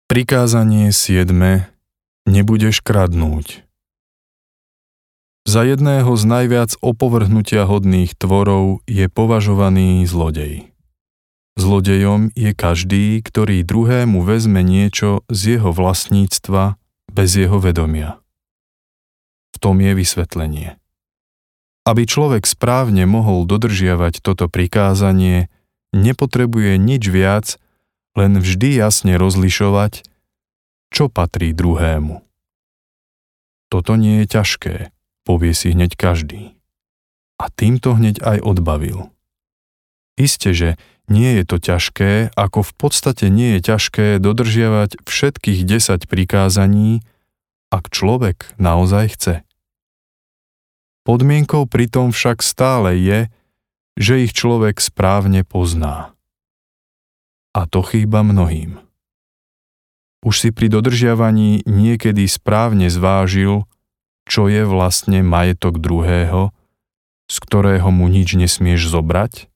Prikázanie 7. Nebudeš kradnúť. Za jedného z najviac opovrhnutia hodných tvorov je považovaný zlodej. Zlodejom je každý, ktorý druhému vezme niečo z jeho vlastníctva bez jeho vedomia. V tom je vysvetlenie. Aby človek správne mohol dodržiavať toto prikázanie, nepotrebuje nič viac, len vždy jasne rozlišovať, čo patrí druhému. Toto nie je ťažké, povie si hneď každý. A týmto hneď aj odbavil. Isté, že nie je to ťažké, ako v podstate nie je ťažké dodržiavať všetkých 10 prikázaní, ak človek naozaj chce. Podmienkou pritom však stále je, že ich človek správne pozná. A to chýba mnohým. Už si pri dodržiavaní niekedy správne zvážil, čo je vlastne majetok druhého, z ktorého mu nič nesmieš zobrať?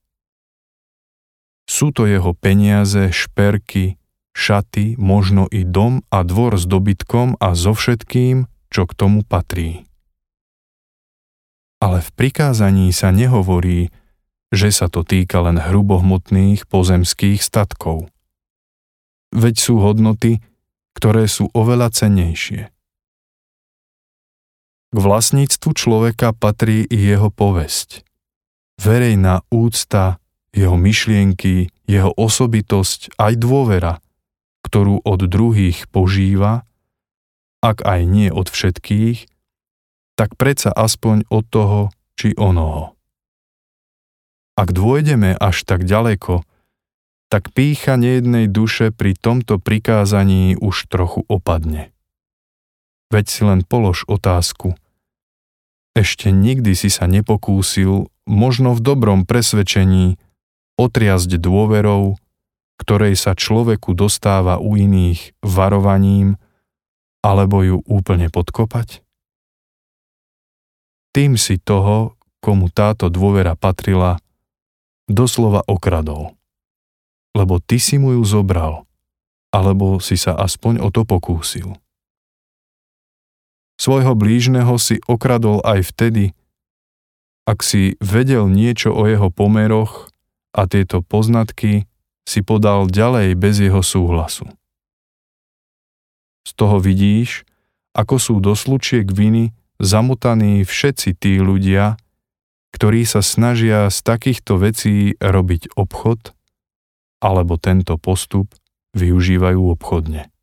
Sú to jeho peniaze, šperky, šaty, možno i dom a dvor s dobytkom a so všetkým, čo k tomu patrí. Ale v prikázaní sa nehovorí, že sa to týka len hrubohmotných pozemských statkov. Veď sú hodnoty, ktoré sú oveľa cennejšie. K vlastníctvu človeka patrí i jeho povesť. Verejná úcta, jeho myšlienky, jeho osobitosť, aj dôvera, ktorú od druhých požíva, ak aj nie od všetkých, tak predsa aspoň od toho či onoho. Ak dôjdeme až tak ďaleko, tak pýcha nejednej duše pri tomto prikázaní už trochu opadne. Veď si len polož otázku. Ešte nikdy si sa nepokúsil, možno v dobrom presvedčení, otriasť dôverou, ktorej sa človeku dostáva u iných varovaním, alebo ju úplne podkopať? Tým si toho, komu táto dôvera patrila, doslova okradol. Lebo ty si mu ju zobral, alebo si sa aspoň o to pokúsil. Svojho blížneho si okradol aj vtedy, ak si vedel niečo o jeho pomeroch a tieto poznatky si podal ďalej bez jeho súhlasu. Z toho vidíš, ako sú do slučiek viny zamotaní všetci tí ľudia, ktorí sa snažia z takýchto vecí robiť obchod, alebo tento postup využívajú obchodne.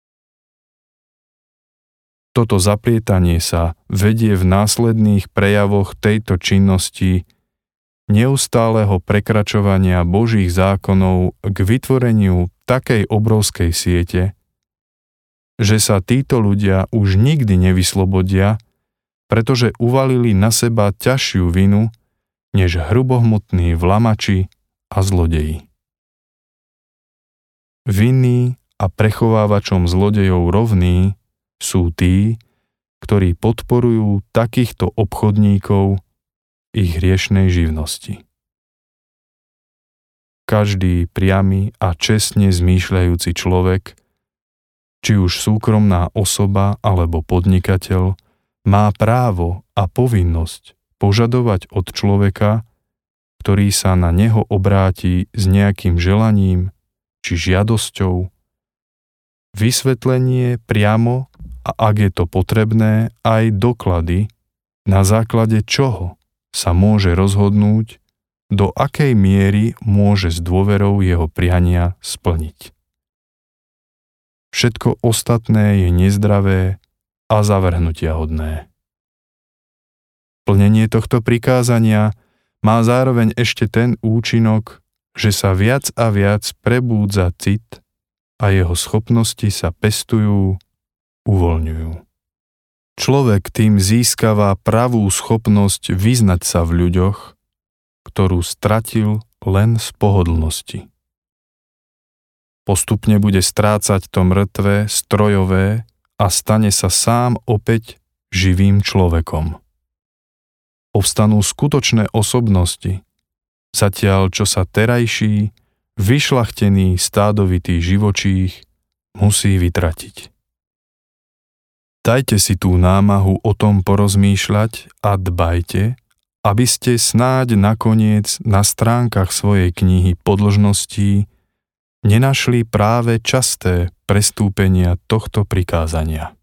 Toto zaplietanie sa vedie v následných prejavoch tejto činnosti neustáleho prekračovania Božích zákonov k vytvoreniu takej obrovskej siete, že sa títo ľudia už nikdy nevyslobodia, pretože uvalili na seba ťažšiu vinu, než hrubohmotní vlamači a zlodeji. Vinní a prechovávačom zlodejov rovní sú tí, ktorí podporujú takýchto obchodníkov ich hriešnej živnosti. Každý priamy a čestne zmýšľajúci človek, či už súkromná osoba alebo podnikateľ, má právo a povinnosť požadovať od človeka, ktorý sa na neho obráti s nejakým želaním či žiadosťou, vysvetlenie priamo a ak je to potrebné, aj doklady, na základe čoho sa môže rozhodnúť, do akej miery môže s dôverou jeho priania splniť. Všetko ostatné je nezdravé a zavrhnutiahodné. Plnenie tohto prikázania má zároveň ešte ten účinok, že sa viac a viac prebúdza cit a jeho schopnosti sa pestujú, uvoľňujú. Človek tým získava pravú schopnosť vyznať sa v ľuďoch, ktorú stratil len z pohodlnosti. Postupne bude strácať to mŕtve, strojové a stane sa sám opäť živým človekom. Povstanú skutočné osobnosti, zatiaľ čo sa terajší, vyšľachtený stádovitý živočích musí vytratiť. Dajte si tú námahu o tom porozmýšľať a dbajte, aby ste snáď nakoniec na stránkach svojej knihy podĺžností nenašli práve časté prestúpenia tohto prikázania.